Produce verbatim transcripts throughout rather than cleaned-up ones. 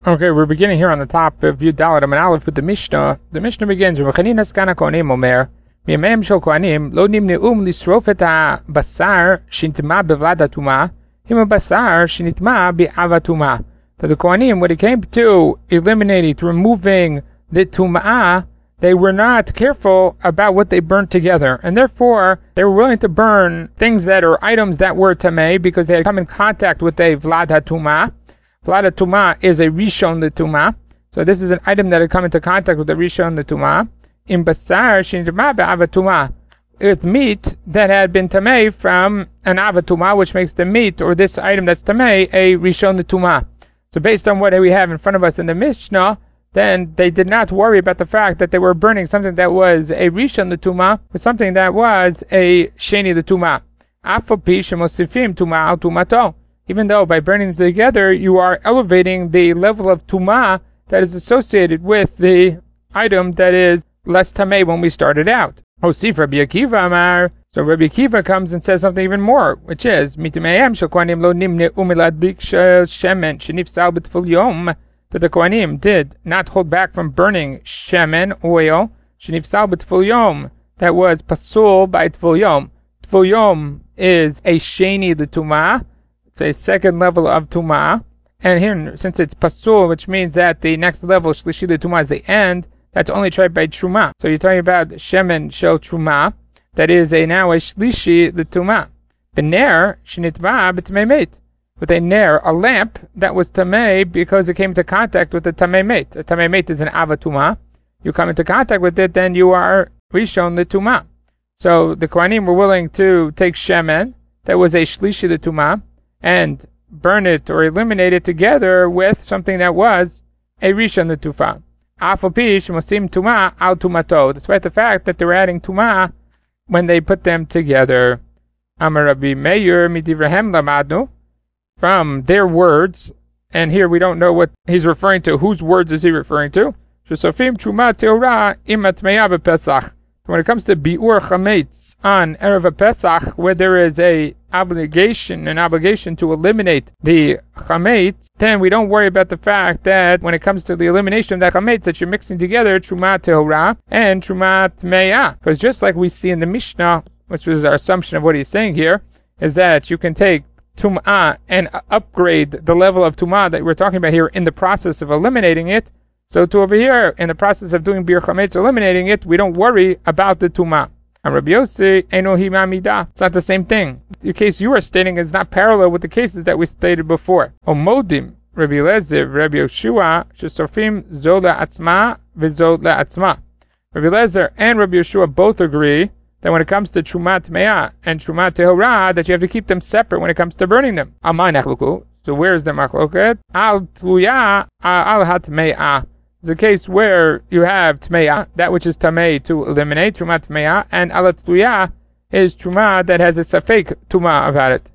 Okay, we're beginning here on the top of Yud Dalet Amud Aleph with the Mishnah. The Mishnah begins, Rabbi Chanina Skana Kohanim Omer, Miyameim Shel Kohanim, Lo Nimneum Lisrof Et HaBasar Shinitma Bevlad HaTumah, Him HaBasar Shinitma Be'av HaTumah. That the Kohanim, when it came to eliminating, to removing the Tumah, they were not careful about what they burnt together, and therefore they were willing to burn things that are items that were Tameh because they had come in contact with a Vlad HaTumah. Vlad HaTumah is a Rishon L'Tumah, so this is an item that had come into contact with the Rishon L'Tumah. In Basar Shinitma Be'av HaTumah, with meat that had been Tameh from an Av HaTumah, which makes the meat, or this item that's Tameh, a Rishon L'Tumah. So based on what we have in front of us in the Mishnah, then they did not worry about the fact that they were burning something that was a Rishon L'Tumah with something that was a Sheni L'Tumah. Afal pi shemosifim Tumah al Tumato. Even though by burning them together, you are elevating the level of Tumah that is associated with the item that is less Tameh when we started out. Hosif Rabbi Akiva Amar. So Rabbi Akiva comes and says something even more, which is, Mitamayim shel Kohanim lo nimne umiladlik shel shemen shenifsal b'tful yom, that the Kohanim did not hold back from burning shemen, oil, shenifsal b'tful yom, that was pasul by tful yom. Tful yom is a sheni l'tumah. It's a second level of Tumah. And here, since it's Pasul, which means that the next level, Shlishi L'Tumah, is the end, that's only tried by Truma. So you're talking about Shemen Shel Truma, that is a now a Shlishi L'Tumah. B'ner, Shinitva B'Tamei Meit. With a ner, a lamp, that was Tamei because it came into contact with the Tamei Meit. A Tamei Meit is an Ava Tumah. You come into contact with it, then you are Rishon L'Tumah. So the Kohanim were willing to take Shemen, that was a Shlishi L'Tumah, and burn it or eliminate it together with something that was a Rishon L'Tumah. Afal pi shemosim Tumah al Tumato, despite the fact that they were adding Tumah when they put them together. Amar Rabbi Meir midivrahem lamadnu, from their words, and here we don't know what he's referring to. Whose words is he referring to? Shesofim Truma Teorah imat meya b'Pesach. When it comes to biur chametz on Erev Pesach, where there is a obligation, an obligation to eliminate the chametz, then we don't worry about the fact that when it comes to the elimination of that chametz, that you're mixing together truma tehora and truma tmeya. Because just like we see in the Mishnah, which was our assumption of what he's saying here, is that you can take tum'ah and upgrade the level of tum'ah that we're talking about here in the process of eliminating it. So to over here, in the process of doing bir chametz, eliminating it, we don't worry about the tumah. And Rabbi Yossi, enohi ma'amida. It's not the same thing. The case you are stating is not parallel with the cases that we stated before. Omodim, Rabbi Lezer, Rabbi Yeshua, shesofim zola atzma v'zola atzma. Rabbi Lezer and Rabbi Yeshua both agree that when it comes to trumat me'ah and trumat tehorah, that you have to keep them separate when it comes to burning them. Amay nachluku. So where is the machloket? Al tluya al hat me'ah. It's a case where you have tmeya, that which is tamei to eliminate, truma tmeya, and alatluya is truma that has a safek tuma about it.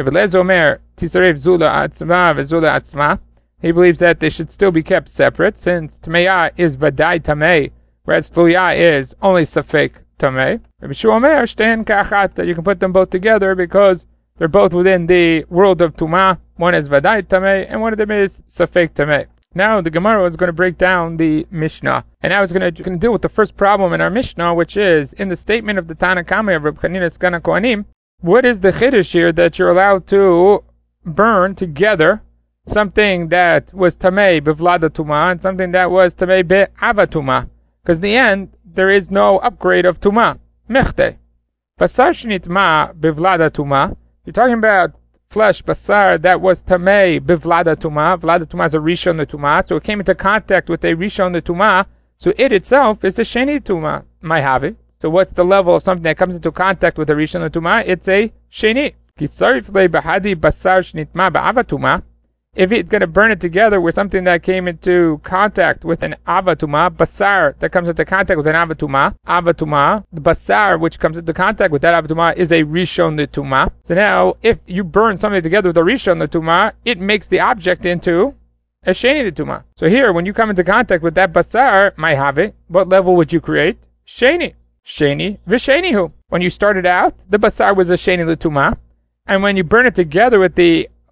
Omer, tisarev zula atzma v'zula atzma. He believes that they should still be kept separate, since tmeya is vadai tamei, whereas tluya is only safek tamei. Rabbi Shua Omer, shtein ka'achat, that you can put them both together because they're both within the world of tuma. One is vadai tamei, and one of them is safek tamei. Now the Gemara is going to break down the Mishnah, and now it's going to, going to deal with the first problem in our Mishnah, which is in the statement of the Tana Kama of Rabbi Chanina Skana Kohanim. What is the chiddush here that you're allowed to burn together something that was tamei bevlada tuma and something that was tamei be'ava tuma? Because in the end there is no upgrade of tuma. Mechte basar shnitma bevlada tuma. You're talking about flesh, basar, that was tamei bivlada tuma. Vlada tuma is a rishon tuma, so it came into contact with a rishon tuma, so it itself is a sheni tuma. My have it. So what's the level of something that comes into contact with a rishon tuma? It's a sheni. Kisarif le bahadi basar shnitma ba'ava tuma. If it's going to burn it together with something that came into contact with an avatuma, basar that comes into contact with an avatuma, avatuma, the basar which comes into contact with that avatuma is a rishon netuma. So now, if you burn something together with a rishon netuma, it makes the object into a sheni netuma. So here, when you come into contact with that basar, my have it, what level would you create? Sheni. Sheni v'shenihu. When you started out, the basar was a sheni netuma, and when you burn it together with the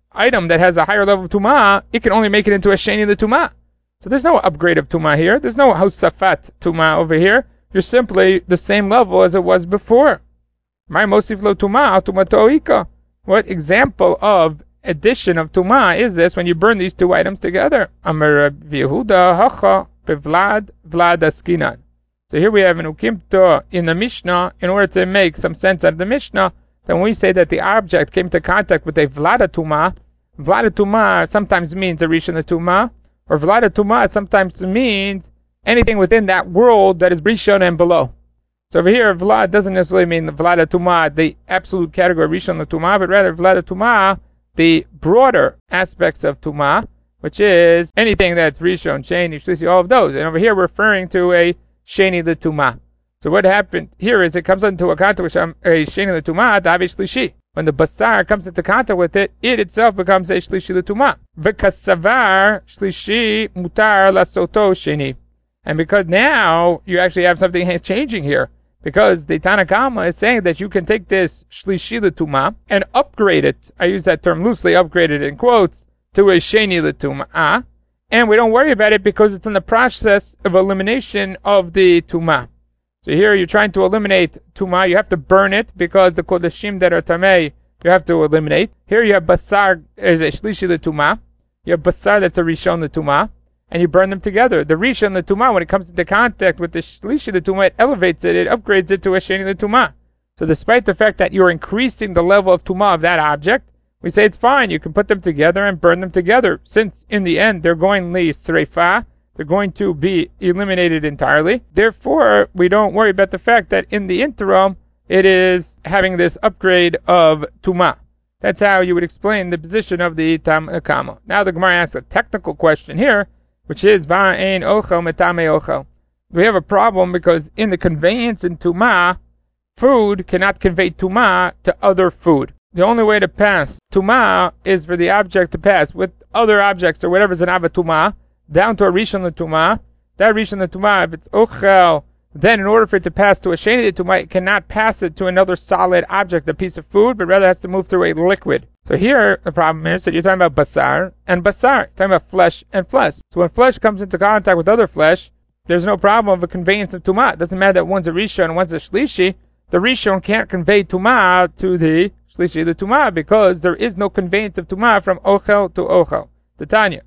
item that has a higher level of tumah, it can only make it into a sheni the tumah. So there's no upgrade of tumah here. There's no hosafat tumah over here. You're simply the same level as it was before. My mosif lo tumah tumato ika. What example of addition of tumah is this when you burn these two items together? Amar Yehuda hacha bevlad vlad askinan. So here we have an ukimto in the Mishnah. In order to make some sense out of the Mishnah, then when we say that the object came into contact with a vlada tumah, vlada tumah sometimes means a rishon tumah, or vlada tumah sometimes means anything within that world that is rishon and below. So over here, vlad doesn't necessarily mean the vlada tumah, the absolute category of rishon tumah, but rather vlada tumah, the broader aspects of tumah, which is anything that's rishon, sheni, shlishi, all of those. And over here, we're referring to a sheni the tumah. So what happened here is it comes into a contact with a sheni the tumah, davi shlishi. When the basar comes into contact with it, it itself becomes a shlishi the tumah. V'kasavar shlishi mutar lasoto sheni. And because now you actually have something changing here, because the Tanna Kama is saying that you can take this shlishi the tumah and upgrade it. I use that term loosely, upgrade it in quotes, to a sheni the tumah. And we don't worry about it because it's in the process of elimination of the tumah. So here you're trying to eliminate tumah. You have to burn it because the kodashim that are tamei you have to eliminate. Here you have basar as a shlishi the tumah. You have basar that's a rishon the tumah, and you burn them together. The rishon the tumah, when it comes into contact with the shlishi the tumah, it elevates it, it upgrades it to a sheni the tumah. So despite the fact that you're increasing the level of tumah of that object, we say it's fine. You can put them together and burn them together, since in the end they're going li sreifa, they're going to be eliminated entirely. Therefore, we don't worry about the fact that in the interim it is having this upgrade of tumah. That's how you would explain the position of the Tanna Kama. Now the Gemara asks a technical question here, which is va'ein ochel metame ochel. We have a problem because in the conveyance in tumah, food cannot convey tumah to other food. The only way to pass tumah is for the object to pass with other objects or whatever is an avatumah down to a rishon l'tumah. That rishon l'tumah, if it's ochel, then in order for it to pass to a sheni l'tumah, it cannot pass it to another solid object, a piece of food, but rather has to move through a liquid. So here the problem is that you're talking about basar and basar, you're talking about flesh and flesh. So when flesh comes into contact with other flesh, there's no problem of a conveyance of tumah. It doesn't matter that one's a rishon and one's a shlishi. The rishon can't convey tumah to the shlishi the tumah because there is no conveyance of tumah from ochel to ochel. The Tanya,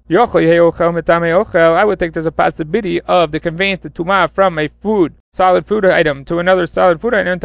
I would think there's a possibility of the conveyance of tumah from a food, solid food item, to another solid food item.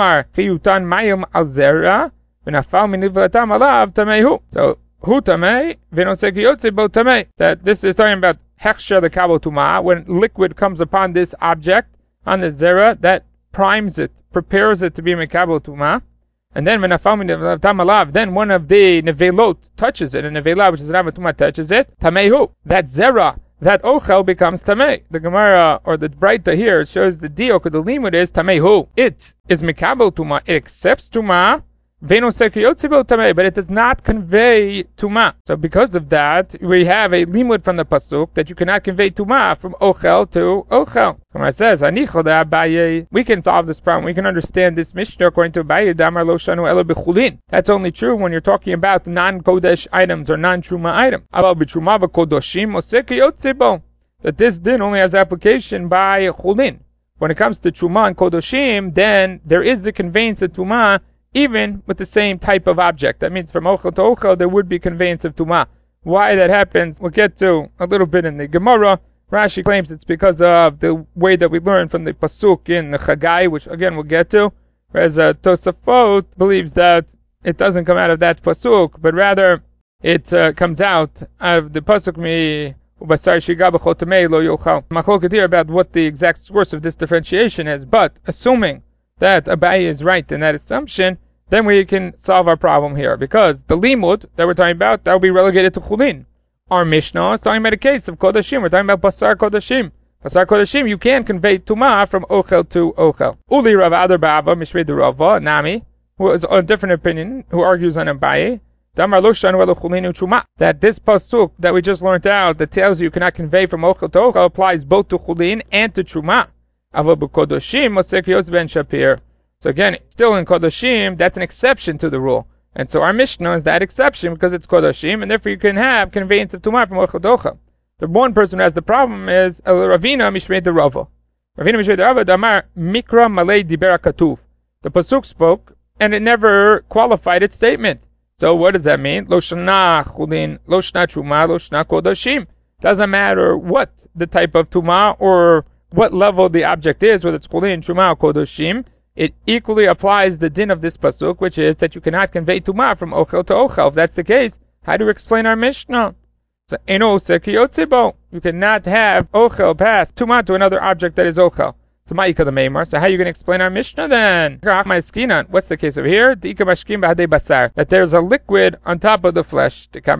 So, hu tamei v'nosek bo tamei. That this is talking about hechsher the kabo tumah, when liquid comes upon this object, on the zera, that primes it, prepares it to be mekabo tumah. And then when tamalav, then one of the nevelot touches it, and nevela, which is an avatumah, touches it, tamehu. That zera, that ochel becomes tamei. The Gemara or the Braita here shows the diok or the limud is tamehu. It is mekabel tumah. It accepts tumah. But it does not convey tumah. So because of that, we have a limud from the pasuk that you cannot convey tumah from ochel to ochel. Gemara says, we can solve this problem. We can understand this Mishnah according to Abaye. Damar lo shanu elo b'chulin. That's only true when you're talking about non-kodesh items or non-truma items. That this din only has application by chulin. When it comes to truma and kodoshim, then there is the conveyance of tumah even with the same type of object. That means from ochel to ochel there would be conveyance of tumah. Why that happens, we'll get to a little bit in the Gemara. Rashi claims it's because of the way that we learn from the pasuk in the Chagai, which again we'll get to. Whereas uh, Tosafot believes that it doesn't come out of that pasuk, but rather it uh, comes out of the pasuk mi ubasar shiga b'chol tamei lo yochal. Machloket here about what the exact source of this differentiation is, but assuming that Abaye is right in that assumption, then we can solve our problem here. Because the limud that we're talking about, that will be relegated to chulin. Our Mishnah is talking about a case of kodashim. We're talking about basar kodashim. Basar kodashim, you can convey tumah from ochel to ochel. Uli Rav Adar Bava, Mishrei de Rava, Nami, who is on a different opinion, who argues on Abaye, Damar lo shanu elo chulin u'truma. That this pasuk that we just learned out, that tells you you cannot convey from ochel to ochel, applies both to chulin and to truma. So again, still in Kodoshim, that's an exception to the rule. And so our Mishnah is that exception because it's Kodoshim, and therefore you can have conveyance of Tumah from Ochel to Ochel. The one person who has the problem is Ravina Mishmei de Rava. Ravina Mishmei de Rava, Damar Mikra Malay Dibera Katuv. The Pasuk spoke, and it never qualified its statement. So what does that mean? Lo shana chulin, lo shana truma, lo shana kodoshim. Doesn't matter what the type of Tumah or what level the object is, whether it's chulin, truma, or kodoshim. It equally applies the din of this pasuk, which is that you cannot convey Tumah from Ochel to Ochel. If that's the case, how do we explain our Mishnah? So, eno sekiyotzebo. You cannot have Ochel pass Tumah to another object that is Ochel. So, ma'ika the meimar. So, how are you going to explain our Mishnah then? What's the case over here? That there's a liquid on top of the flesh. So,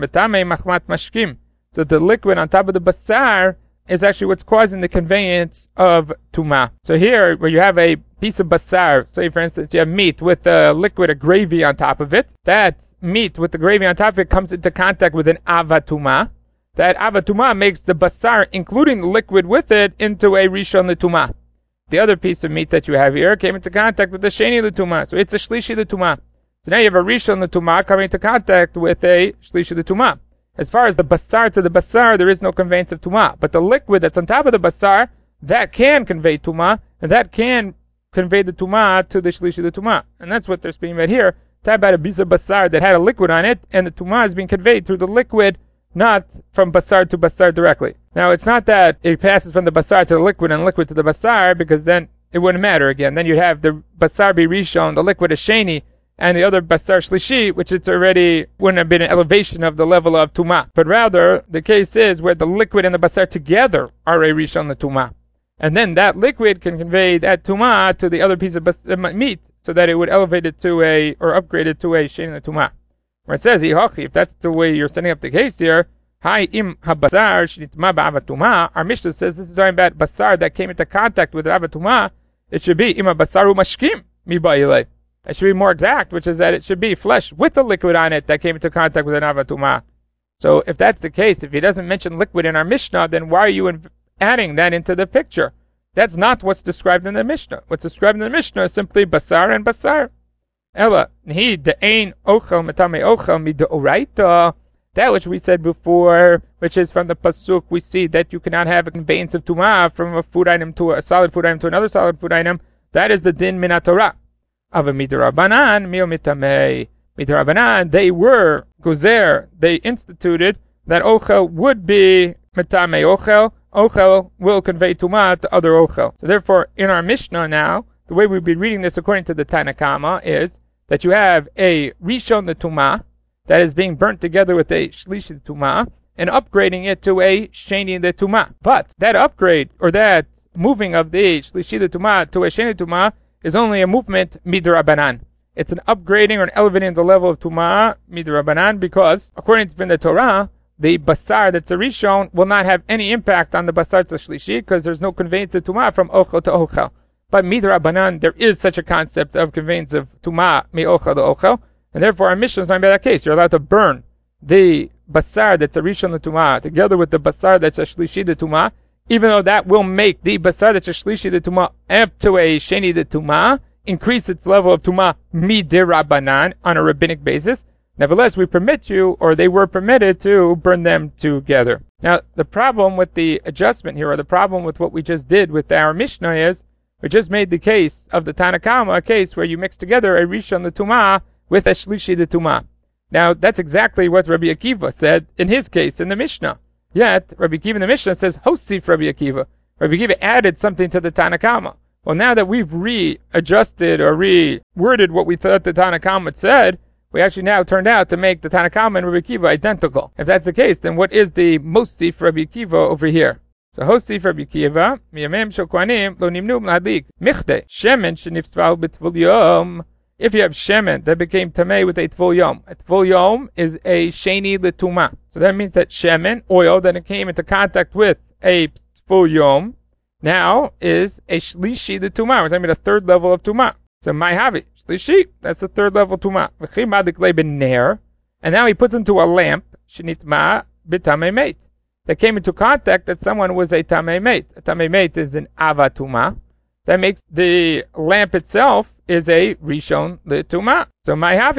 the liquid on top of the basar is actually what's causing the conveyance of Tumah. So here, where you have a piece of basar, say for instance you have meat with a liquid, a gravy on top of it, that meat with the gravy on top of it comes into contact with an avatumah. That avatumah makes the basar, including the liquid with it, into a rishon l'tumah. The other piece of meat that you have here came into contact with the sheni l'tumah, so it's a shlishi l'tumah. So now you have a rishon l'tumah coming into contact with a shlishi l'tumah. As far as the basar to the basar, there is no conveyance of tumah. But the liquid that's on top of the basar, that can convey tumah, and that can convey the tumah to the shlishi the tumah. And that's what they're speaking about here. Talk about a piece of basar that had a liquid on it, and the tumah is being conveyed through the liquid, not from basar to basar directly. Now, it's not that it passes from the basar to the liquid and liquid to the basar, because then it wouldn't matter again. Then you'd have the basar be rishon, the liquid is sheni, and the other basar shlishi, which it's already wouldn't have been an elevation of the level of tumah. But rather, the case is where the liquid and the basar together are a rishon the tumah. And then that liquid can convey that tumah to the other piece of bas- uh, meat, so that it would elevate it to a, or upgrade it to a shein the tumah. Where it says, if that's the way you're setting up the case here, Hi im habasar shnitma ba'avatumah, our Mishnah says this is talking about basar that came into contact with avatumah. It should be im habasaru mashkim mi ba'ilei. It should be more exact, which is that it should be flesh with the liquid on it that came into contact with an avatumah. So if that's the case, if he doesn't mention liquid in our Mishnah, then why are you in, adding that into the picture? That's not what's described in the Mishnah. What's described in the Mishnah is simply basar and basar. Ella, he de'ein ochel metame ochel mi de'oraita. That which we said before, which is from the pasuk, we see that you cannot have a conveyance of tumah from a food item to a solid food item to another solid food item. That is the din min haTorah. Ava midrabanan mio mitamei. Midrabanan, they were gozer, they instituted that ochel would be mitame ochel. Ochel will convey tumah to other ochel. So therefore, in our Mishnah now, the way we've been reading this according to the Tanna Kama is that you have a rishon the tumah that is being burnt together with a shlishi the tumah and upgrading it to a sheni the tumah. But that upgrade or that moving of the shlishi the tumah to a sheni the tumah is only a movement midrabanan. It's an upgrading or an elevating the level of tumah midrabanan because according to the Torah, the basar that's a rishon will not have any impact on the basar to shlishi because there's no conveyance of tumah from ochel to ochel. But midrabanan, there is such a concept of conveyance of tumah mi ochel to ochel, and therefore our Mishnah is talking about that case. You're allowed to burn the basar that's a rishon the tumah together with the basar that's a shlishi the tumah, even though that will make the basar that's a shlishi the tumah up to a sheni the tumah, increase its level of tumah midrabanan on a rabbinic basis. Nevertheless, we permit you, or they were permitted to burn them together. Now, the problem with the adjustment here, or the problem with what we just did with our Mishnah is, we just made the case of the Tanna Kama, a case where you mix together a rishon the tumah with a shlishi the tumah. Now, that's exactly what Rabbi Akiva said in his case in the Mishnah. Yet, Rabbi Akiva in the Mishnah says, Hosif Rabbi Akiva. Rabbi Akiva added something to the Tanna Kama. Well, now that we've readjusted or reworded what we thought the Tanna Kama said, we actually now turned out to make the Tanna Kama and Rabbi Akiva identical. If that's the case, then what is the Mosif Rabbi Akiva over here? So Hosif Rabbi Akiva, miyamem shel kohanim lo nimnu mladlik michte shemen shenifsval b'tvul yom. If you have shemen that became tamei with a tvul yom, a tvul yom is a sheni l'tumah. So that means that shemen, oil that it came into contact with a tvul yom, now is a shlishi l'tumah. We're talking about a third level of tumah. So my havi. That's the third level tumah. And now he puts into a lamp shenitma b'tamei meit that came into contact that someone was a tamei meit. A tamei meit is an ava tumah. That makes the lamp itself is a rishon l'tumah. So my havi.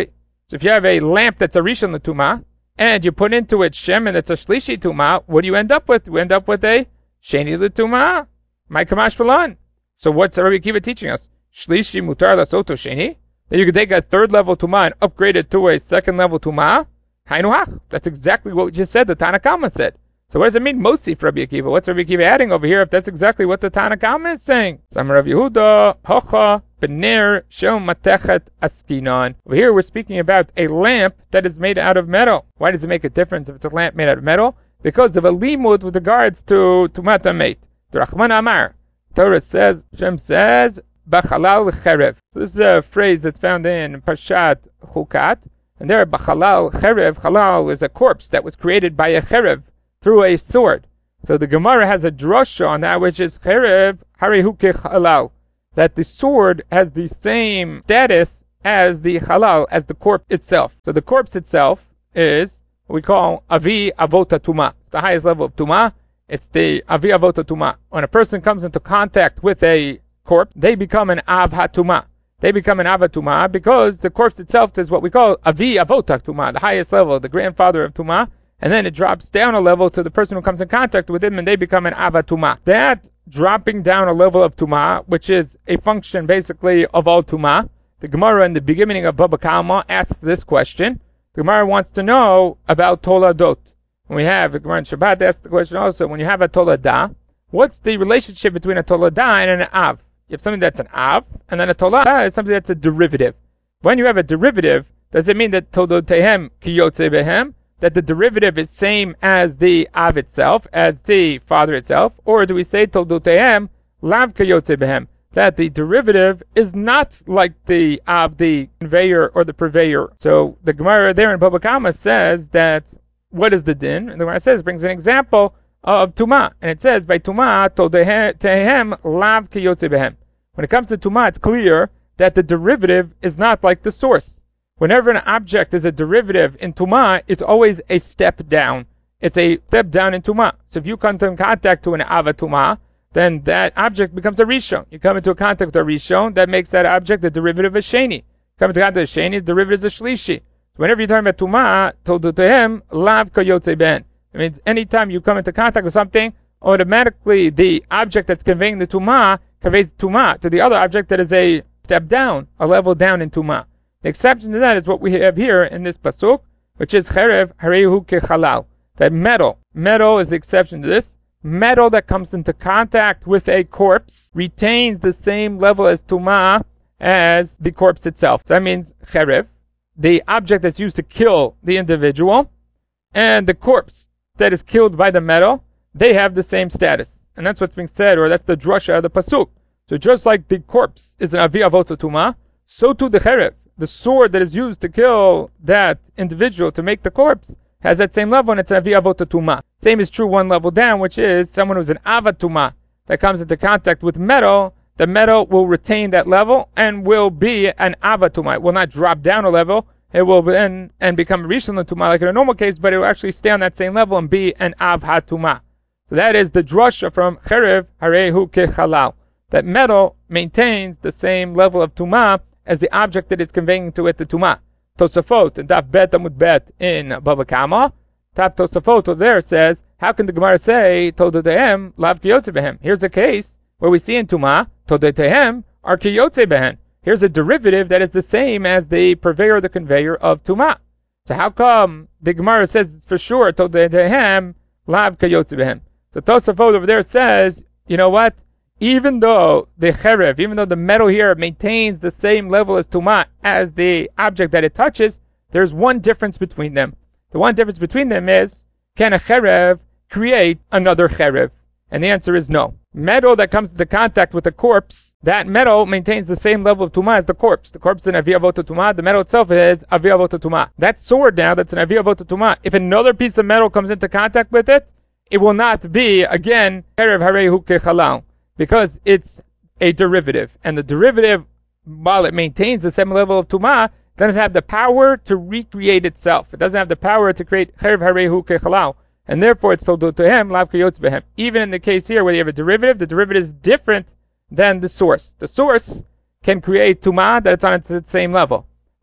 So if you have a lamp that's a Rishon L'Tumah, and you put into it Shemen that's a Shlishi Tumah, what do you end up with? You end up with a Sheni L'Tumah. My Kamash Balan. So what's Rabbi Akiva teaching us? Shlishi Mutar Lasoto Sheni? That you could take a third level Tumah and upgrade it to a second level Tumah? Hainuach. That's exactly what we just said, the Tanakama said. So what does it mean, Motzi, for Rabbi Akiva? What's Rabbi Akiva adding over here if that's exactly what the Tanakama is saying? Sam Rav Yehuda, Hocha, Bener, Shom Matechet Askinon. Over here we're speaking about a lamp that is made out of metal. Why does it make a difference if it's a lamp made out of metal? Because of a limud with regards to Tumat Amet. The Rachman Amar. Torah says, Hashem says, Bachalal Cherev. This is a phrase that's found in Parshat Chukat. And there, Bachalal Cherev, Halal is a corpse that was created by a Cherev through a sword. So the Gemara has a drasha on that, which is Cherev Harihu Halal, that the sword has the same status as the Halal, as the corpse itself. So the corpse itself is what we call Avi Avota Tumah. It's the highest level of Tumah. It's the Avi Avota Tumah. When a person comes into contact with a corpse, they become an Av HaTumah. They become an Av HaTumah because the corpse itself is what we call Avi Avota Tumah, the highest level, the grandfather of Tumah. And then it drops down a level to the person who comes in contact with him, and they become an Av HaTumah. That dropping down a level of Tumah, which is a function basically of all Tumah, the Gemara in the beginning of Baba Kama asks this question. The Gemara wants to know about Toladot. When we have, the Gemara in Shabbat asks the question also, when you have a Toladah, what's the relationship between a Toladah and an Av? You have something that's an Av, and then a Toladah is something that's a derivative. When you have a derivative, does it mean that Todotehem Kiyotze Behem, that the derivative is same as the Av itself, as the father itself, or do we say Toldotehem Lav Kayotze Behem, that the derivative is not like the Av, the conveyor or the purveyor? So the Gemara there in Baba Kama says that what is the din? And the Gemara says, brings an example of Tumah, and it says by Tumah Toldotehem Lav Kayotze Behem. When it comes to Tumah, it's clear that the derivative is not like the source. Whenever an object is a derivative in Tumah, it's always a step down. It's a step down in Tumah. So if you come into contact to an Ava Tumah, then that object becomes a Rishon. You come into contact with a Rishon, that makes that object a derivative of Sheni. Come into contact with Sheni, the derivative is a Shlishi. So whenever you're talking about Tumah, Todotehem, Lav Kayotze Ben. It means anytime you come into contact with something, automatically the object that's conveying the Tumah conveys Tumah to the other object that is a step down, a level down in Tumah. The exception to that is what we have here in this pasuk, which is Cherev Harehu Kechalal. That metal, metal is the exception to this. Metal that comes into contact with a corpse retains the same level as Tumah as the corpse itself. So that means Cherev, the object that's used to kill the individual, and the corpse that is killed by the metal, they have the same status. And that's what's being said, or that's the drasha of the pasuk. So just like the corpse is an Avi Avota Tumah, so too the Cherev, the sword that is used to kill that individual to make the corpse, has that same level, and it's an Avi Avota Tumah. Same is true one level down, which is someone who's an Ava Tumah that comes into contact with metal. The metal will retain that level and will be an Ava Tumah. It will not drop down a level. It will then and become Rishon Tumah like in a normal case, but it will actually stay on that same level and be an Av HaTumah. So that is the drasha from Cherev Harehu Kechalal. That metal maintains the same level of Tumah as the object that is conveying to it the Tumah. Tosafot, and Daf Bet Amud Bet in Bava Kama, Tap Tosafot there says, how can the Gemara say, Todotehem Lav Kiyotze Behem? Here's a case where we see in Tumah, Todotehem are Kiyotze Behem. Here's a derivative that is the same as the purveyor or the conveyor of Tumah. So how come the Gemara says it's for sure, Todotehem Lav Kiyotze Behem? The Tosafot over there says, you know what? Even though the Cherev, even though the metal here maintains the same level as Tumah as the object that it touches, there's one difference between them. The one difference between them is, can a Cherev create another Cherev? And the answer is no. Metal that comes into contact with a corpse, that metal maintains the same level of Tumah as the corpse. The corpse is an Avi Avota Tumah, the metal itself is Avi Avota Tumah. That sword now, that's an Avi Avota Tumah, if another piece of metal comes into contact with it, it will not be, again, Cherev Harehu Kechalal, because it's a derivative. And the derivative, while it maintains the same level of Tumah, doesn't have the power to recreate itself. It doesn't have the power to create Cherev Harehu Kechalal. And therefore it's told to him, Lav Kayotze Behem. Even in the case here where you have a derivative, the derivative is different than the source. The source can create Tumah that it's on its same level.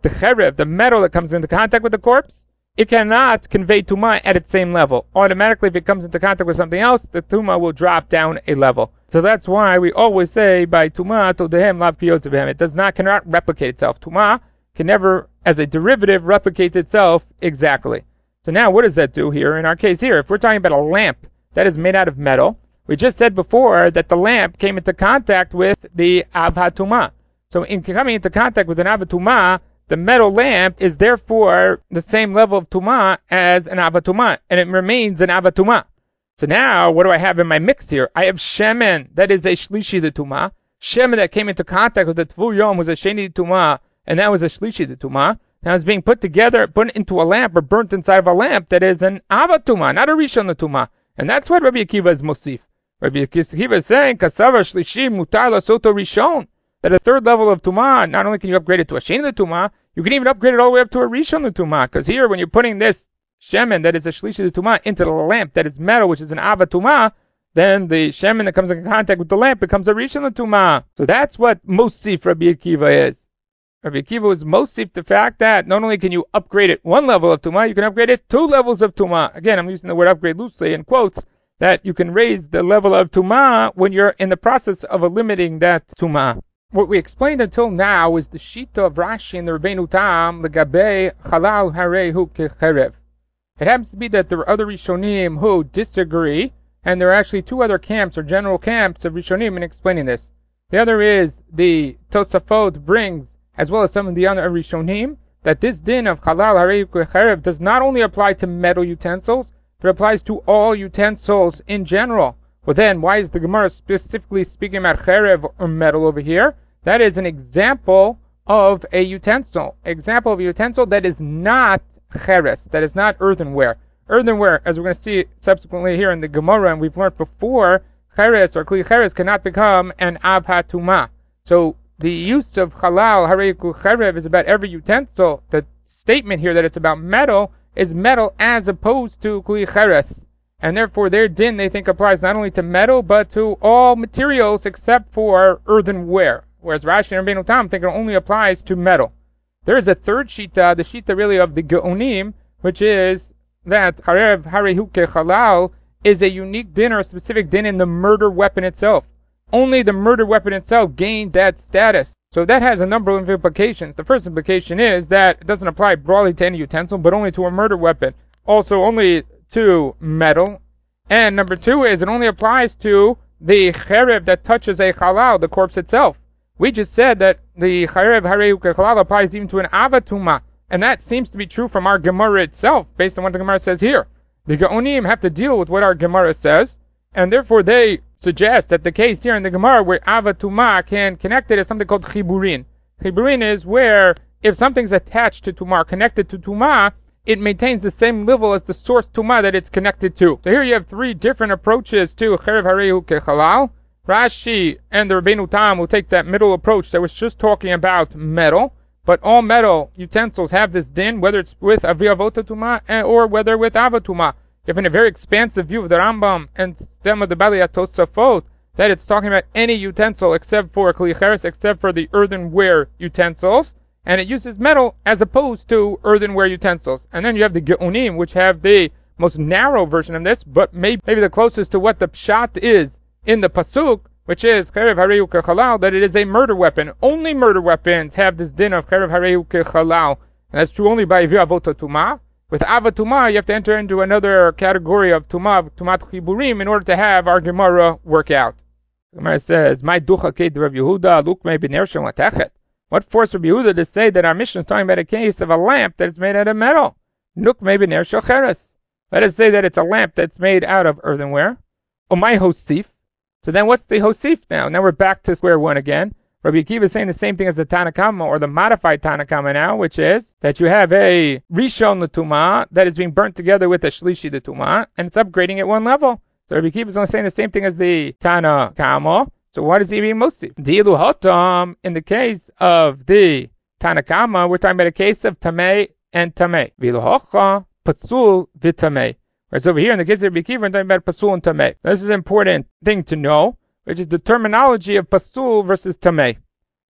the cherev, the metal that comes into contact with the corpse, it cannot convey tumah at its same level. Automatically, if it comes into contact with something else, the tumah will drop down a level. So that's why we always say by tumah todehem lav kiyotzevehem. It does not cannot replicate itself. Tumah can never, as a derivative, replicate itself exactly. So now, what does that do here? In our case here, if we're talking about a lamp that is made out of metal, we just said before that the lamp came into contact with the avha tumah. So in coming into contact with an avha tumah, the metal lamp is therefore the same level of tumah as an avha tumah, and it remains an avha tumah. So now, what do I have in my mix here? I have shemen, that is a shlishi de tumah. Shemen that came into contact with the tvul yom was a sheni de tumah, and that was a shlishi de tumah. Now it's being put together, put into a lamp, or burnt inside of a lamp that is an avha tumah, not a rishon de tumah. And that's what Rabbi Akiva is mosif. Rabbi Akiva is saying, kasava shlishi mutar lasoto rishon. That a third level of tumah, not only can you upgrade it to a sheni de tumah, you can even upgrade it all the way up to a rishon de tumah. Because here, when you're putting this shemen that is a shlishi de tumah into the lamp that is metal, which is an avha tumah, then the shemen that comes in contact with the lamp becomes a rishon de tumah. So that's what mosif Rabbi Akiva is. Rabbi Akiva was mosif the fact that not only can you upgrade it one level of tumah, you can upgrade it two levels of tumah. Again, I'm using the word upgrade loosely in quotes, that you can raise the level of tumah when you're in the process of eliminating that tumah. What we explained until now is the shita of Rashi and the Rabbeinu Tam legabe halal harehu kecherev. It happens to be that there are other Rishonim who disagree, and there are actually two other camps or general camps of Rishonim in explaining this. The other is the Tosafot brings, as well as some of the other Rishonim, that this din of halal harehu kecherev does not only apply to metal utensils, but applies to all utensils in general. Well then, why is the Gemara specifically speaking about cherev or metal over here? That is an example of a utensil. Example of a utensil that is not cheres, that is not earthenware. Earthenware, as we're going to see subsequently here in the Gemara, and we've learned before, cheres or kli cheres cannot become an avha tumah. So the use of halal harehu cherev is about every utensil. The statement here that it's about metal is metal as opposed to kli cheres. And therefore their din, they think, applies not only to metal, but to all materials except for earthenware. Whereas Rashi and Rabbeinu Tam think it only applies to metal. There is a third shita, the shita really of the Geonim, which is that charev harehu kechalal is a unique din or a specific din in the murder weapon itself. Only the murder weapon itself gains that status. So that has a number of implications. The first implication is that it doesn't apply broadly to any utensil, but only to a murder weapon. Also only to metal. And number two is it only applies to the cherev that touches a halal, the corpse itself. We just said that the cherev harehu kechalal applies even to an avha tumah, and that seems to be true from our Gemara itself, based on what the Gemara says here. The Geonim have to deal with what our Gemara says, and therefore they suggest that the case here in the Gemara where avha tumah can connect it is something called chiburin. Chiburin is where if something's attached to tumah, connected to tumah, it maintains the same level as the source tumah that it's connected to. So here you have three different approaches to cherev harehu kechalal. Rashi and the Rabbeinu Tam will take that middle approach that was just talking about metal, but all metal utensils have this din, whether it's with avi avota tumah or whether with avha tumah. If in a very expansive view of the Rambam and some of the Balei Tosafot, that it's talking about any utensil except for kli cheres, except for the earthenware utensils, and it uses metal as opposed to earthenware utensils. And then you have the Geonim, which have the most narrow version of this, but maybe, maybe the closest to what the pshat is in the pasuk, which is cherev harehu kechalal, that it is a murder weapon. Only murder weapons have this din of cherev harehu kechalal, and that's true only by avi avota tumah. With avha tumah, you have to enter into another category of tumah, tumat chiburim, in order to have our Gemara work out. The Gemara says, "My ducha ked Rav Yehuda lukmei b'ner shel matachet." What forced Rabbi Yehuda to say that our Mishnah is talking about a case of a lamp that is made out of metal? Lukmei b'ner shel cheres. Let us say that it's a lamp that's made out of earthenware. Umay hosif. So then what's the hosif now? Now we're back to square one again. Rabbi Akiva is saying the same thing as the Tanna Kama, or the modified Tanna Kama now, which is that you have a rishon l'tumah that is being burnt together with a shlishi l'tumah, and it's upgrading at one level. So Rabbi Akiva is only saying the same thing as the Tanna Kama. So what is he being mosif? Dilu hotam, in the case of the Tanna Kama, we're talking about a case of tamei and tamei. Vilu hocha, pasul v'tamei. Whereas over here in the case of Rabbi Akiva, we're talking about pasul and tamei. This is an important thing to know, which is the terminology of pasul versus tamei.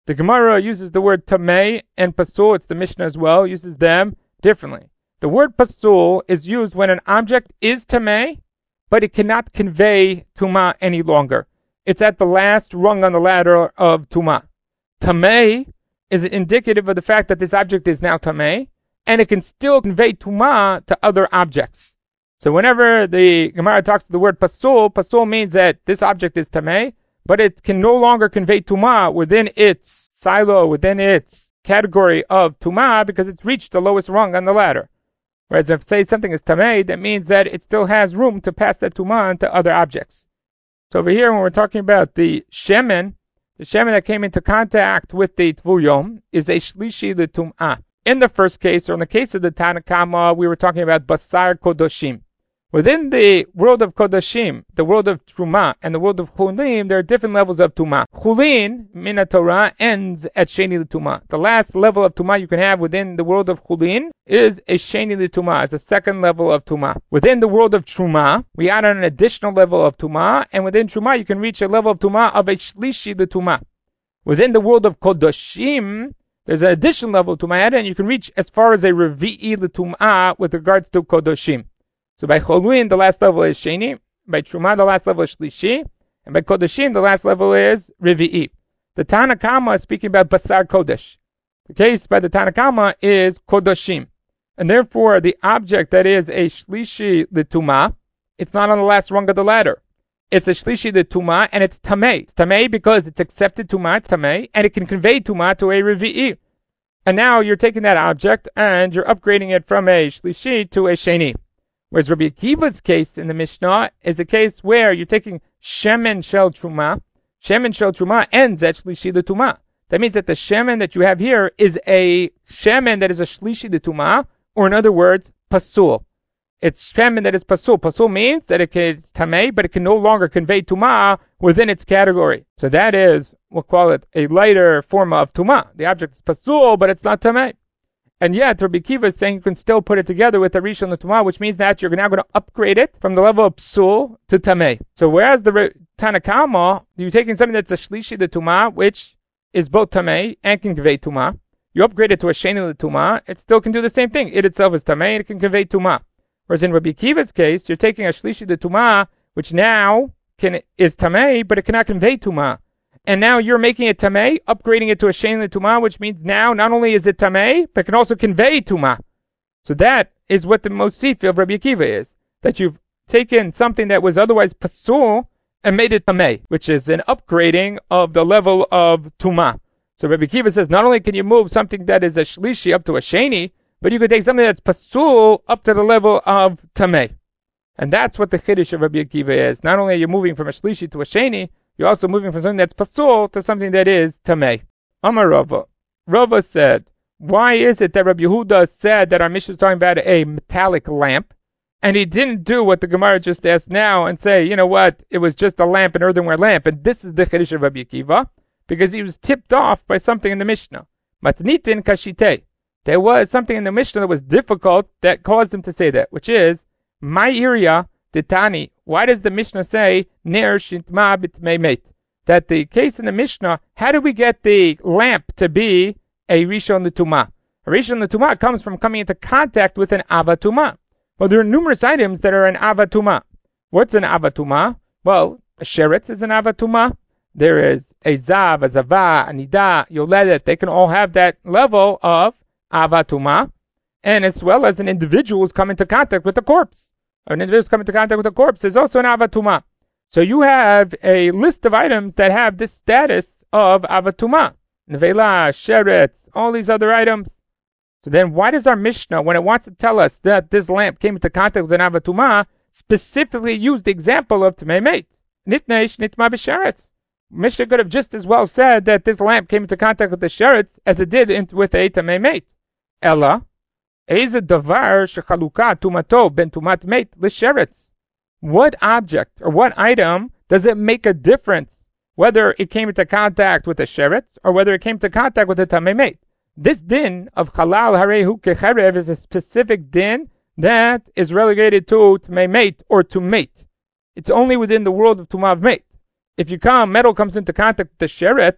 The Gemara uses the word tamei and pasul. It's the Mishnah as well, uses them differently. The word pasul is used when an object is tamei, but it cannot convey tuma any longer. It's at the last rung on the ladder of tuma. Tamei is indicative of the fact that this object is now tamei, and it can still convey tuma to other objects. So whenever the Gemara talks to the word pasul, pasul means that this object is tamei, but it can no longer convey tuma within its silo, within its category of tuma, because it's reached the lowest rung on the ladder. Whereas if say something is tamei, that means that it still has room to pass that tuma to other objects. So over here, when we're talking about the shemen, the shemen that came into contact with the tvuyom is a shlishi l'tum'ah. In the first case, or in the case of the Tanna Kama, we were talking about basar kodoshim. Within the world of Kodoshim, the world of Truma, and the world of Chulin, there are different levels of Tuma. Chulin, Mina Torah, ends at Sheni L'Tuma. The last level of Tuma you can have within the world of Chulin is a Sheni L'Tuma, it's a second level of Tuma. Within the world of Truma, we add an additional level of Tuma, and within Truma you can reach a level of Tuma of a Shlishi L'Tuma. Within the world of Kodoshim, there's an additional level of Tuma added, and you can reach as far as a Revi'i L'Tuma with regards to Kodoshim. So by Cholin, the last level is Sheni. By Truma, the last level is Shlishi. And by Kodeshim, the last level is Rivi'i. The Tanna Kama is speaking about Basar Kodesh. The case by the Tanna Kama is Kodoshim. And therefore, the object that is a Shlishi L'Tuma, it's not on the last rung of the ladder. It's a Shlishi L'Tuma, and it's Tamei. It's Tamei because it's accepted Tuma, it's Tamei, and it can convey Tuma to a Rivi'i. And now you're taking that object, and you're upgrading it from a Shlishi to a Sheni. Whereas Rabbi Akiva's case in the Mishnah is a case where you're taking Shemen Shel Truma. Shemen Shel Truma ends at Shlishi L'Tuma. That means that the Shemen that you have here is a Shemen that is a Shlishi L'Tuma, or in other words, Pasul. It's Shemen that is Pasul. Pasul means that it can, it's Tamei, but it can no longer convey Tuma within its category. So that is, we'll call it a lighter form of Tuma. The object is Pasul, but it's not Tamei. And yet, Rabbi Akiva is saying you can still put it together with a Rishon L'Tumah, which means that you're now going to upgrade it from the level of Psul to Tamei. So whereas the Tanna Kama, you're taking something that's a Shlishi L'Tumah, which is both Tamei and can convey Tumah. You upgrade it to a Sheni L'Tumah, it still can do the same thing. It itself is Tamei and it can convey Tumah. Whereas in Rabbi Akiva's case, you're taking a Shlishi L'Tumah, which now can is Tamei, but it cannot convey Tumah. And now you're making it Tamei, upgrading it to a Sheni L'Tumah, which means now not only is it Tamei, but can also convey Tumah. So that is what the Mosif of Rabbi Akiva is. That you've taken something that was otherwise Pasul and made it Tamei, which is an upgrading of the level of Tumah. So Rabbi Akiva says not only can you move something that is a Shlishi up to a Sheni, but you could take something that's Pasul up to the level of Tamei. And that's what the Chiddush of Rabbi Akiva is. Not only are you moving from a Shlishi to a Sheni, you're also moving from something that's Pasul to something that is Tamei. Amar Rava. Rava said, why is it that Rabbi Yehuda said that our Mishnah is talking about a metallic lamp, and he didn't do what the Gemara just asked now and say, you know what, it was just a lamp, an earthenware lamp, and this is the Chiddush of Rabbi Akiva, because he was tipped off by something in the Mishnah. Matnitin kashite. There was something in the Mishnah that was difficult that caused him to say that, which is, my area, Titani. Why does the Mishnah say Ner Shintma B'Tmei Meit? That the case in the Mishnah, how do we get the lamp to be a Rishon L'Tumah? A Rishon L'Tumah comes from coming into contact with an Avatuma. Well, there are numerous items that are an Avatuma. What's an Avatuma? Well, a sheretz is an Avatuma. There is a Zav, a Zava, a Nida, Yoledet. They can all have that level of Avatuma, and as well as an individual who's come into contact with the corpse. An individual who's come into contact with a corpse is also an Avatuma. So you have a list of items that have this status of Avatuma. Nevela, Sheretz, all these other items. So then why does our Mishnah, when it wants to tell us that this lamp came into contact with an Avatuma, specifically use the example of Tamei Meit? Nitneish Nitma B'Sheretz. Mishnah could have just as well said that this lamp came into contact with the Sheretz as it did in, with a Tamei Meit. Ella, Eize davar shechaluka tumato ben tumat meit l'sheretz. What object or what item does it make a difference whether it came into contact with a sheretz or whether it came into contact with a tamei meit? This din of halal harehu kecherev is a specific din that is relegated to tamei meit or to meit. It's only within the world of tumav meit. If you come, metal comes into contact with the sheretz,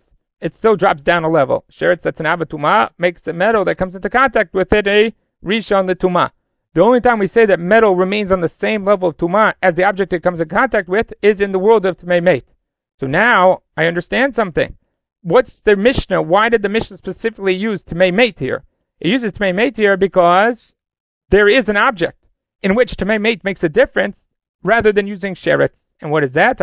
it still drops down a level. Sheretz that's an ava tuma makes a metal that comes into contact with it a rishon l'tuma. The only time we say that metal remains on the same level of tuma as the object it comes in contact with is in the world of Tamei Meit. So now I understand something. What's the Mishnah? Why did the Mishnah specifically use Tamei Meit here? It uses Tamei Meit here because there is an object in which Tamei Meit makes a difference rather than using sheretz. And what is that?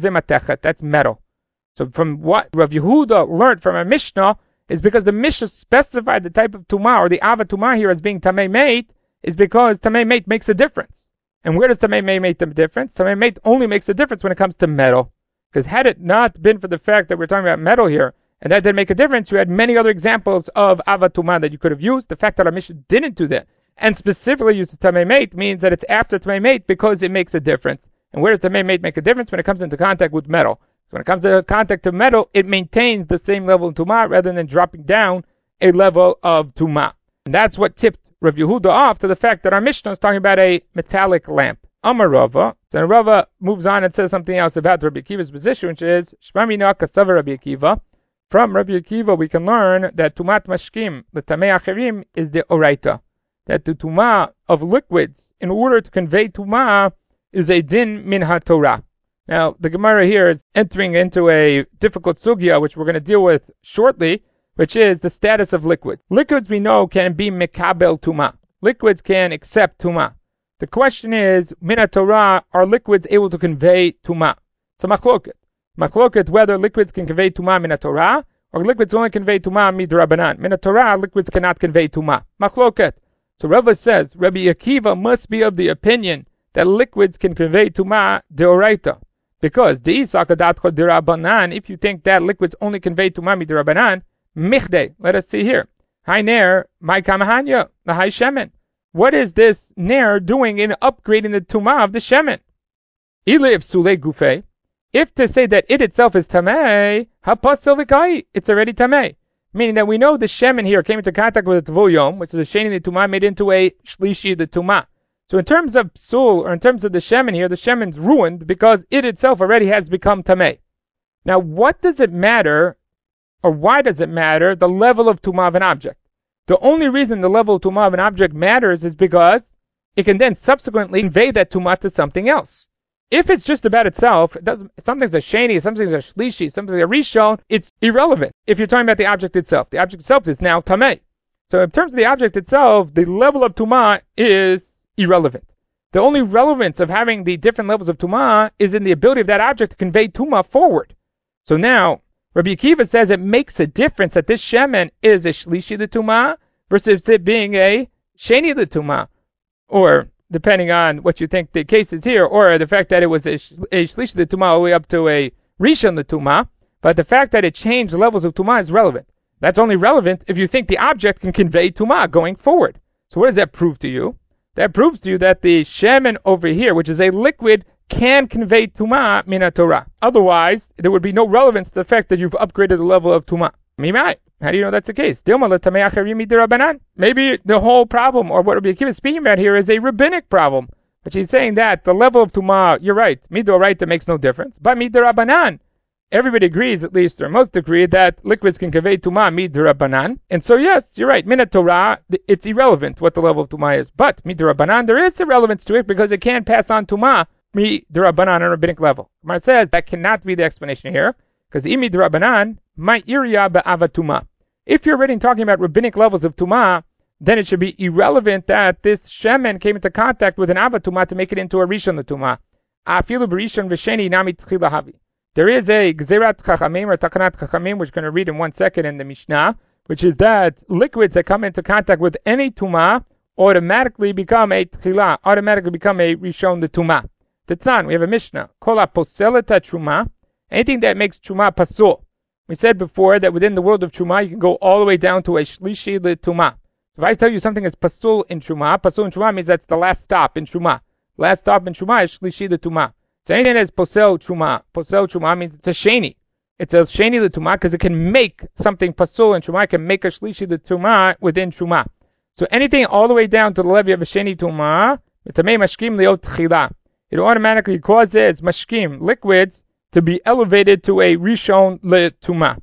That's metal. So from what Rav Yehuda learned from a Mishnah is because the Mishnah specified the type of tuma or the ava tuma here as being Tamei Meit is because Tamei Meit makes a difference. And where does Tamei Meit make the difference? Tamei Meit only makes a difference when it comes to metal. Because had it not been for the fact that we're talking about metal here, and that didn't make a difference, you had many other examples of ava tuma that you could have used. The fact that our Mishnah didn't do that, and specifically used Tamei Meit, means that it's after Tamei Meit because it makes a difference. And where does Tamei Meit make a difference? When it comes into contact with metal. So when it comes to contact to metal, it maintains the same level of tuma rather than dropping down a level of tuma. And that's what tipped Rav Yehuda off to the fact that our Mishnah is talking about a metallic lamp. Amar Rava. So Rava moves on and says something else about Rabbi Akiva's position, which is Shema Mina Kasava Rabbi Akiva. From Rabbi Akiva, we can learn that tumat mashkim, the tamei acherim, is the oraita. That the tuma of liquids, in order to convey tuma, is a din min ha-Torah. Now, the Gemara here is entering into a difficult sugya, which we're going to deal with shortly, which is the status of liquids. Liquids, we know, can be mekabel tuma. Liquids can accept tuma. The question is, min ha-Torah, are liquids able to convey tuma? It's a machloket. Machloket, whether liquids can convey tuma min ha-Torah, or liquids only convey tuma midrabanan. Min ha-Torah, liquids cannot convey tuma. Machloket. So Rava says, Rabbi Akiva must be of the opinion that liquids can convey tuma deoraita. Because de'isakadatcha derabanan, if you think that liquids only convey tuma midrabanan, michde, let us see here. Hai ner, mai kamahanya, the hai shemen. What is this ner doing in upgrading the tuma of the shemen? Ilif sule gufe. If to say that it itself is tamei, hapasil v'kai, it's already tamei. Meaning that we know the shemen here came into contact with the tvul yom, which is a sheni the tuma made into a shlishi the tuma. So in terms of psul, or in terms of the shemen here, the shemen's ruined because it itself already has become tamei. Now what does it matter, or why does it matter, the level of tuma of an object? The only reason the level of tuma of an object matters is because it can then subsequently convey that tuma to something else. If it's just about itself, it doesn't, something's a sheni, something's a shlishi, something's a rishon, it's irrelevant. If you're talking about the object itself, the object itself is now tamei. So in terms of the object itself, the level of tuma is irrelevant. The only relevance of having the different levels of tuma is in the ability of that object to convey tuma forward. So now, Rabbi Akiva says it makes a difference that this shemen is a shlishi the tuma versus it being a sheni the tuma, or depending on what you think the case is here, or the fact that it was a, a shlishi the tuma all the way up to a rishon the tuma, but the fact that it changed levels of tuma is relevant. That's only relevant if you think the object can convey tuma going forward. So what does that prove to you? That proves to you that the shemen over here, which is a liquid, can convey tuma min ha-Torah. Otherwise, there would be no relevance to the fact that you've upgraded the level of tuma. Mimai. How do you know that's the case? Maybe the whole problem, or what Rabbi Akiva is speaking about here, is a rabbinic problem. But she's saying that the level of tuma, you're right, midoraita makes no difference. But midirabanan, everybody agrees, at least, or most agree, that liquids can convey tuma midirabanan. And so yes, you're right, min ha-Torah, it's irrelevant what the level of tuma is. But midirabanan, there is a relevance to it because it can pass on tuma midirabanan on a rabbinic level. Gemara says that cannot be the explanation here, because imidirabanan, my irya ba'avatuma. If you're already talking about rabbinic levels of tuma, then it should be irrelevant that this shemen came into contact with an avatuma to make it into a rishon tuma. Afilu b'rishon v'sheni nami tchila havi. There is a gzerat chachamim or takanat chachamim, which we're going to read in one second in the Mishnah, which is that liquids that come into contact with any tuma automatically become a tchila, automatically become a rishon the tuma. Tetzan, we have a Mishnah. Kola poseleta truma, anything that makes truma pasul. We said before that within the world of truma, you can go all the way down to a shlishi le tuma. If I tell you something is pasul in truma, pasul in truma means that's the last stop in truma. Last stop in truma is shlishi le tuma. So anything that is posel truma, posel truma means it's a sheni. It's a sheni le tuma because it can make something pasul in truma, it can make a shlishi le tuma within truma. So anything all the way down to the level of a sheni tuma, mitamei mashkim leot tchila. It automatically causes mashkim, liquids, to be elevated to a rishon le tuma.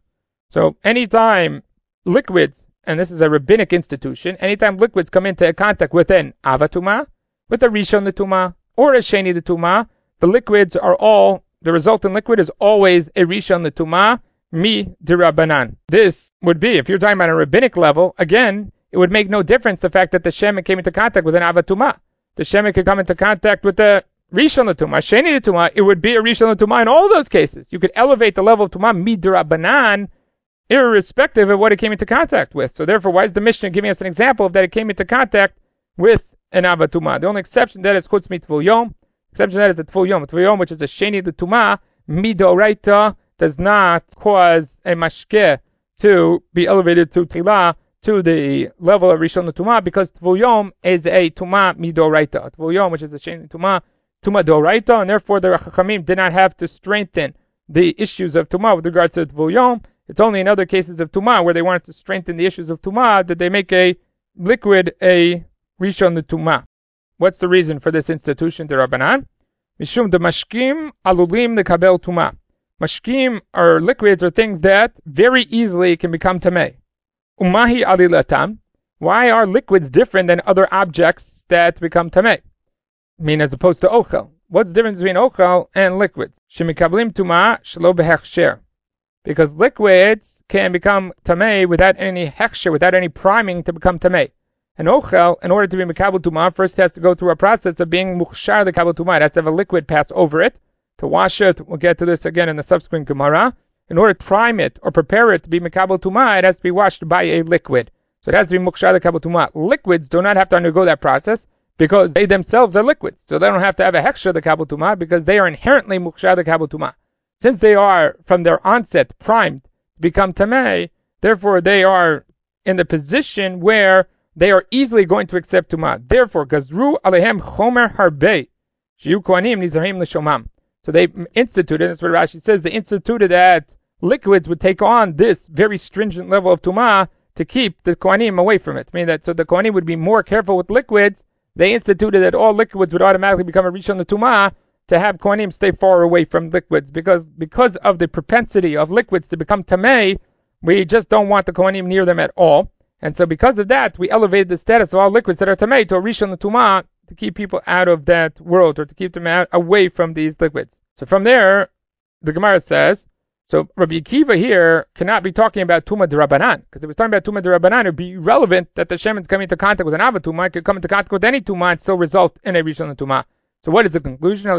So anytime liquids, and this is a rabbinic institution, anytime liquids come into contact with an avatuma, with a rishon l'tuma, or a sheni l'tuma, the liquids are all, the resultant liquid is always a rishon l'tuma, mi dirabanan. This would be, if you're talking about a rabbinic level, again, it would make no difference the fact that the shemen came into contact with an avatuma. The shemen could come into contact with the rishon l'tuma, sheni l'tuma, it would be a rishon l'tuma in all those cases. You could elevate the level of tuma mi dirabanan, irrespective of what it came into contact with. So therefore, why is the Mishnah giving us an example of that it came into contact with an avatuma? The only exception to that is chutz mitvul yom. Exception to that is the tvul yom. Tvul yom, which is a sheni l'tuma, midoraita, does not cause a mashke to be elevated to tila, to the level of rishon l'tuma, because tvul yom is a tuma midoraita. Tvul yom, which is a sheni l'tuma, tuma doraita, and therefore the Chachamim did not have to strengthen the issues of tuma with regards to tvul yom. It's only in other cases of tuma where they wanted to strengthen the issues of tuma that they make a liquid a rishon l'tuma. What's the reason for this institution, the Rabbanan? Mishum de mashkim alulim lekabel tuma. Mashkim are liquids or things that very easily can become tamei. Umahi alilatam. Why are liquids different than other objects that become tamei? I mean, as opposed to ochel. What's the difference between ochel and liquids? Shemikablim tuma shelo behechsher. Because liquids can become tamei without any hechsher, without any priming to become tamei. And ochel, in order to be mikabel tuma, first has to go through a process of being mukhshar the kabel tuma. It has to have a liquid pass over it to wash it. We'll get to this again in the subsequent Gemara. In order to prime it or prepare it to be mikabel tuma, it has to be washed by a liquid. So it has to be mukhshar the kabel tuma. Liquids do not have to undergo that process because they themselves are liquids. So they don't have to have a hechsher the kabel tuma because they are inherently mukhshar the kabel tuma. Since they are from their onset primed to become tamei, therefore they are in the position where they are easily going to accept tuma. Therefore, gazru alehem chomer harbe, shiyu kohanim nizarim l'shomam. So they instituted, that's what Rashi says, they instituted that liquids would take on this very stringent level of tuma to keep the kohanim away from it. I mean that so the kohanim would be more careful with liquids. They instituted that all liquids would automatically become a rishon l'tuma to have kohanim stay far away from liquids because because of the propensity of liquids to become tamei, we just don't want the kohanim near them at all. And so because of that, we elevated the status of all liquids that are tamei to a rishon l'tuma to keep people out of that world or to keep them out away from these liquids. So from there, the Gemara says, so Rabbi Akiva here cannot be talking about tuma d'Rabbanan, because if it was talking about tuma d'Rabbanan, it would be irrelevant that the shemen's coming into contact with an avatuma. It could come into contact with any tuma and still result in a rishon l'tuma. So what is the conclusion?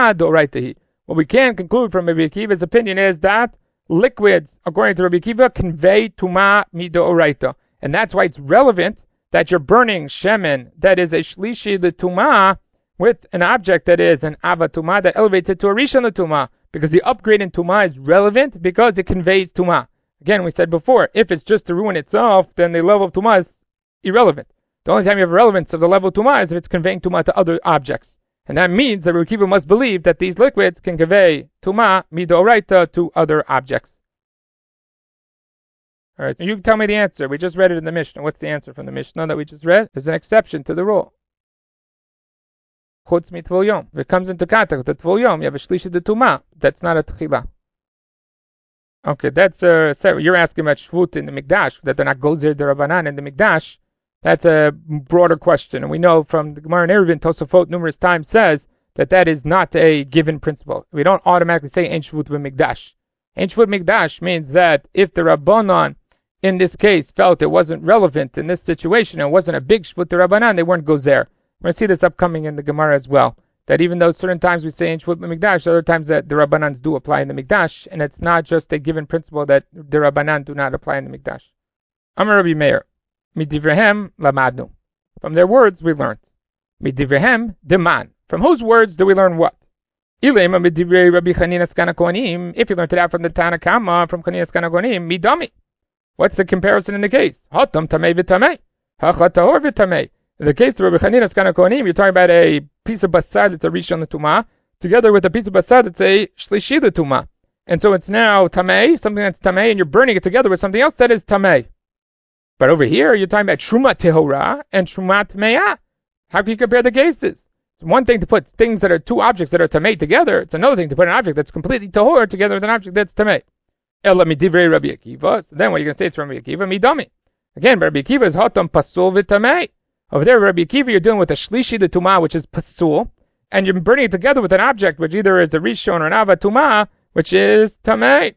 What we can conclude from Rabbi Akiva's opinion is that liquids, according to Rabbi Akiva, convey tuma midoraita. And that's why it's relevant that you're burning shemen that is a shlishi l'tuma with an object that is an avatuma that elevates it to a rishon l'tuma, because the upgrade in tuma is relevant because it conveys tuma. Again, we said before, if it's just to ruin itself, then the level of tuma is irrelevant. The only time you have relevance of the level of tuma is if it's conveying tuma to other objects. And that means that Rabbi Akiva must believe that these liquids can convey tuma midoraita to other objects. All right, so you tell me the answer. We just read it in the Mishnah. What's the answer from the Mishnah that we just read? There's an exception to the rule. Chutz mitvul yom. If it comes into contact with the tvul yom, you have a shlishi de tuma. That's not a tchila. Okay, that's uh, you're asking about shvut in the mikdash, that they're not gozer the Rabbanan in the mikdash. That's a broader question, and we know from the Gemara in Eruvin, Tosafot numerous times says that that is not a given principle. We don't automatically say ein shvut b'mikdash. Ein shvut mikdash means that if the Rabbanan in this case felt it wasn't relevant in this situation, and it wasn't a big shvut the Rabbanan, they weren't gozer. We're going to see this upcoming in the Gemara as well. That even though certain times we say in Shvut Mikdash, other times that the Rabbanans do apply in the Mikdash, and it's not just a given principle that the Rabbanan do not apply in the Mikdash. Amar Rabbi Meir, Midivrehem lamadnu. From their words we learned. Midivrehem deman. From whose words do we learn what? Ilema midivrei Rabbi Chanina Skana Kohanim. If you learned it out from the Tana Kama, from Chanina Skana Kohanim, midami. What's the comparison in the case? Hatam tamei v'tamei. Hachat tahor v'tamei. In the case of Rabbi Chanina Skana Kohanim, you're talking about a piece of basar that's a rishon l'tuma, together with a piece of basar that's a shlishi l'tuma. And so it's now tamei, something that's tamei, and you're burning it together with something else that is tamei. But over here, you're talking about truma tehora and truma tmeah. How can you compare the cases? It's one thing to put things that are two objects that are tamei together. It's another thing to put an object that's completely tahor together with an object that's tamei. Ela midivrei Rabbi Akiva. So then what are you going to say? It's from Rabbi Akiva, midami. Again, Rabbi Akiva is hotam pasul v'tamei. Over there, Rabbi Akiva, you're dealing with a shlishi the tumah, which is pasul, and you're burning it together with an object, which either is a rishon or an ava tumah, which is tamei.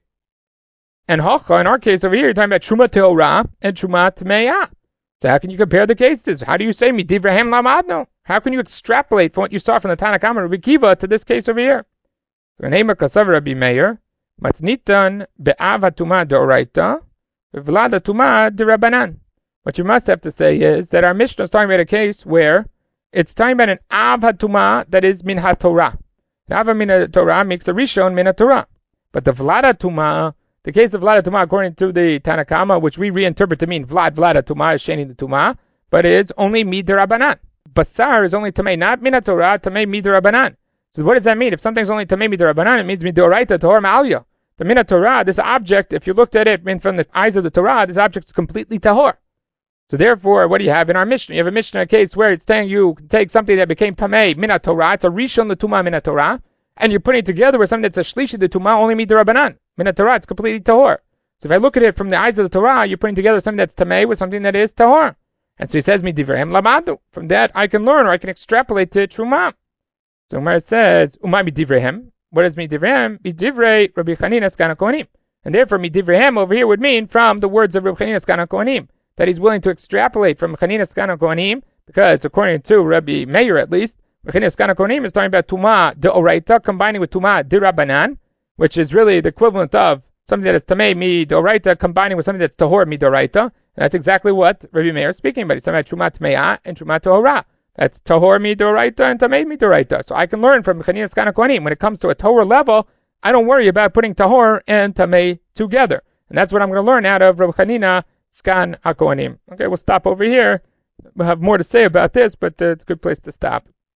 And hocha, in our case over here, you're talking about truma teorah and truma tmeiyah. So how can you compare the cases? How do you say midivrahem lamadno? How can you extrapolate from what you saw from the Tanna Kama Rabbi Akiva to this case over here? So in Hema Kasav Rabbi Meir, matnitan be'av hatumah deoraita, v'vlad hatumah derabanan. What you must have to say is that our Mishnah is talking about a case where it's talking about an av hatumah that is min haTorah. An av min haTorah makes a rishon min haTorah. But the vlad hatumah, the case of vlad hatumah, according to the Tanna Kama, which we reinterpret to mean vlad vlad hatumah is sheni the tumah, but it's only midirabanan. Basar is only tamei, not min haTorah, tamei midirabanan. So what does that mean? If something's only tamei midirabanan, it means midoraita tahor ma'alya. The min haTorah, this object, if you looked at it from the eyes of the Torah, this object is completely tahor. So therefore, what do you have in our Mishnah? You have a Mishnah case where it's saying you can take something that became tamei min haTorah, it's a rishon l'tumah min haTorah, and you're putting it together with something that's a shlishi l'tumah only midirabanan. Min haTorah, it's completely tahor. So if I look at it from the eyes of the Torah, you're putting together something that's tamei with something that is tahor. And so he says midivrehem lamadu. From that I can learn, or I can extrapolate to truma. So Umar says umay midivrehem. What does midivrehem? Midivrei Rabbi Chanina Skan HaKohanim. And therefore midivrehem over here would mean from the words of Rabbi Chanina Skan HaKohanim, that he's willing to extrapolate from Chanina Skan HaKohanim, because according to Rabbi Meir at least, Chanina Skan HaKohanim is talking about Tumah Deoraita combining with Tumah Dirabanan, which is really the equivalent of something that is Tamei Mi Deoraita combining with something that's Tahor Mi Deoraita. And that's exactly what Rabbi Meir is speaking about. He's talking about Tumah Tmeiyah and Tumah Tahorah. That's Tahor Mi Deoraita and Tamei Mi Deoraita. So I can learn from Chanina Skan HaKohanim, when it comes to a Tahor level, I don't worry about putting Tahor and Tamei together. And that's what I'm going to learn out of Rabbi Chanina Skan HaKohanim. Okay, we'll stop over here. We'll have more to say about this, but uh, it's a good place to stop.